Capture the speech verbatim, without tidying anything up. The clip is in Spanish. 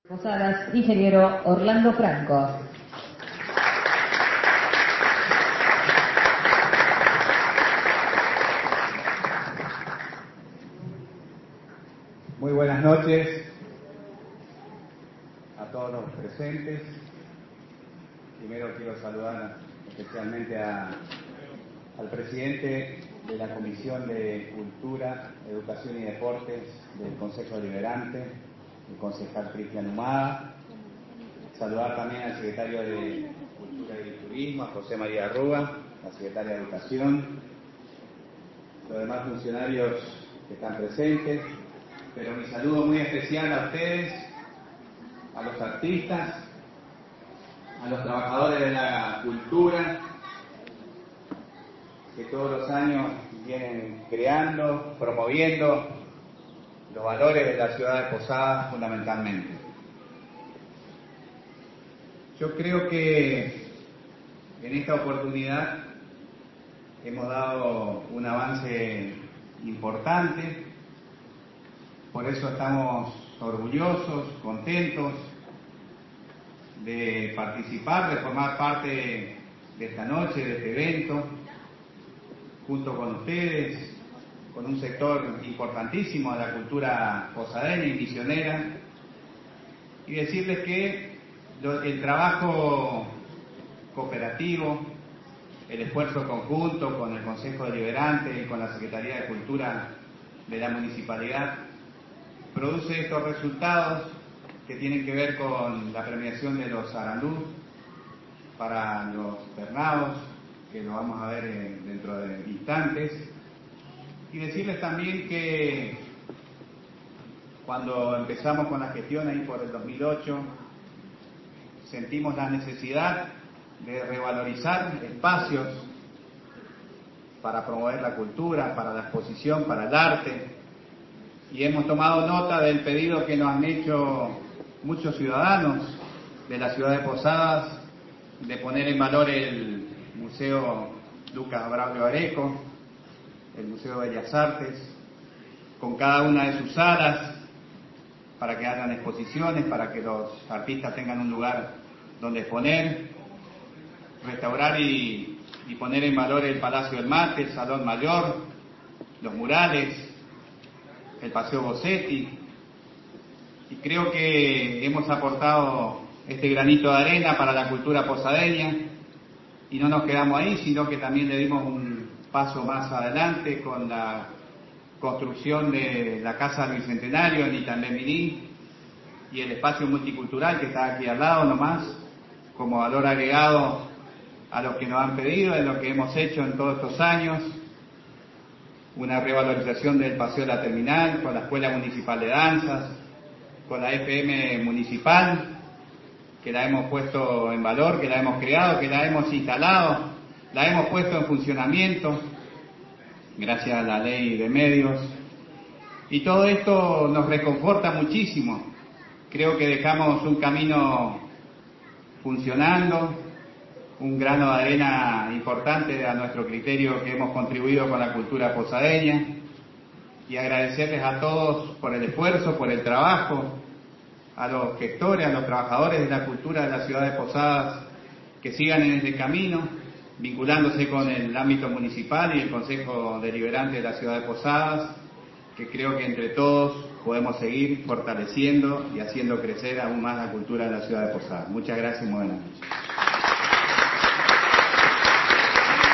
Posadas, ingeniero Orlando Franco. Muy buenas noches a todos los presentes. Primero quiero saludar especialmente a, al presidente de la Comisión de Cultura, Educación y Deportes del Consejo Deliberante, el concejal Cristian Humada. Saludar también al secretario de Cultura y Turismo, a José María Rúa, la secretaria de Educación, los demás funcionarios que están presentes, pero mi saludo muy especial a ustedes, a los artistas, a los trabajadores de la cultura, que todos los años vienen creando, promoviendo los valores de la ciudad de Posadas fundamentalmente. Yo creo que en esta oportunidad hemos dado un avance importante, por eso estamos orgullosos, contentos de participar, de formar parte de esta noche, de este evento, junto con ustedes, con un sector importantísimo de la cultura posadeña y misionera, y decirles que el trabajo cooperativo, el esfuerzo conjunto con el Consejo Deliberante y con la Secretaría de Cultura de la Municipalidad produce estos resultados que tienen que ver con la premiación de los Arandú para los Bernados, que lo vamos a ver dentro de instantes. Y decirles también que cuando empezamos con la gestión ahí por el dos mil ocho, sentimos la necesidad de revalorizar espacios para promover la cultura, para la exposición, para el arte, y hemos tomado nota del pedido que nos han hecho muchos ciudadanos de la ciudad de Posadas de poner en valor el Museo Lucas Braulio Areco, el Museo de Bellas Artes, con cada una de sus salas, para que hagan exposiciones, para que los artistas tengan un lugar donde exponer, restaurar y, y poner en valor el Palacio del Mate, el Salón Mayor, los murales, el Paseo Bossetti, y creo que hemos aportado este granito de arena para la cultura posadeña, y no nos quedamos ahí, sino que también le dimos un paso más adelante con la construcción de la Casa del Bicentenario en Itambé-Mirí y el espacio multicultural que está aquí al lado nomás, como valor agregado a lo que nos han pedido, de lo que hemos hecho en todos estos años, una revalorización del Paseo de la Terminal, con la Escuela Municipal de Danzas, con la F M Municipal, que la hemos puesto en valor, que la hemos creado, que la hemos instalado, la hemos puesto en funcionamiento, gracias a la ley de medios, y todo esto nos reconforta muchísimo. Creo que dejamos un camino funcionando, un grano de arena importante a nuestro criterio que hemos contribuido con la cultura posadeña, y agradecerles a todos por el esfuerzo, por el trabajo, a los gestores, a los trabajadores de la cultura de la ciudad de Posadas, que sigan en este camino, vinculándose con el ámbito municipal y el Consejo Deliberante de la ciudad de Posadas, que creo que entre todos podemos seguir fortaleciendo y haciendo crecer aún más la cultura de la ciudad de Posadas. Muchas gracias y buenas noches.